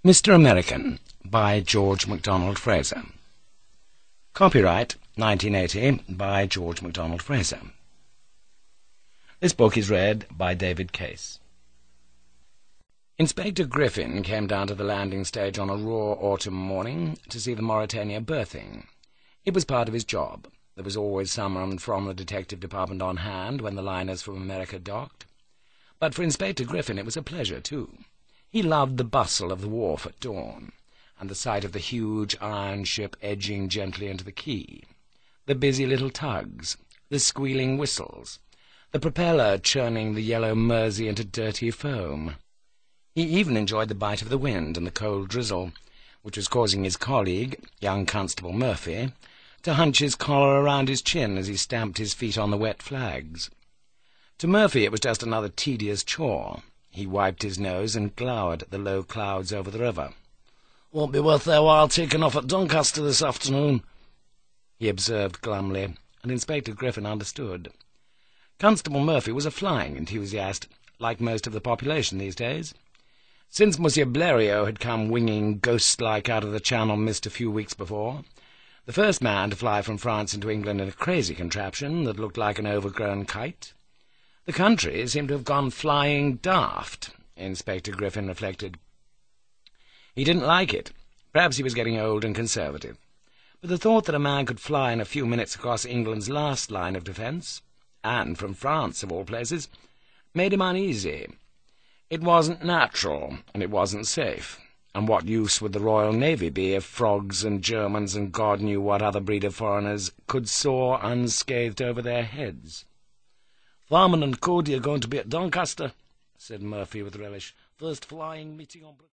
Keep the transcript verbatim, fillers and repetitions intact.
Mister American by George MacDonald Fraser. Copyright nineteen eighty by George MacDonald Fraser. This book is read by David Case. Inspector Griffin came down to the landing stage on a raw autumn morning to see the Mauretania berthing. It was part of his job. There was always someone from the detective department on hand when the liners from America docked. But for Inspector Griffin it was a pleasure, too. He loved the bustle of the wharf at dawn, and the sight of the huge iron ship edging gently into the quay, the busy little tugs, the squealing whistles, the propeller churning the yellow Mersey into dirty foam. He even enjoyed the bite of the wind and the cold drizzle, which was causing his colleague, young Constable Murphy, to hunch his collar around his chin as he stamped his feet on the wet flags. To Murphy it was just another tedious chore. He wiped his nose and glowered at the low clouds over the river. "Won't be worth their while taking off at Doncaster this afternoon," he observed glumly, and Inspector Griffin understood. Constable Murphy was a flying enthusiast, like most of the population these days. Since Monsieur Bleriot had come winging ghost-like out of the Channel mist a few weeks before, the first man to fly from France into England in a crazy contraption that looked like an overgrown kite, the country seemed to have gone flying daft, Inspector Griffin reflected. He didn't like it. Perhaps he was getting old and conservative. But the thought that a man could fly in a few minutes across England's last line of defence, and from France of all places, made him uneasy. It wasn't natural, and it wasn't safe. And what use would the Royal Navy be if frogs and Germans and God knew what other breed of foreigners could soar unscathed over their heads? "Farman and Cody are going to be at Doncaster," said Murphy with relish. "First flying meeting on..."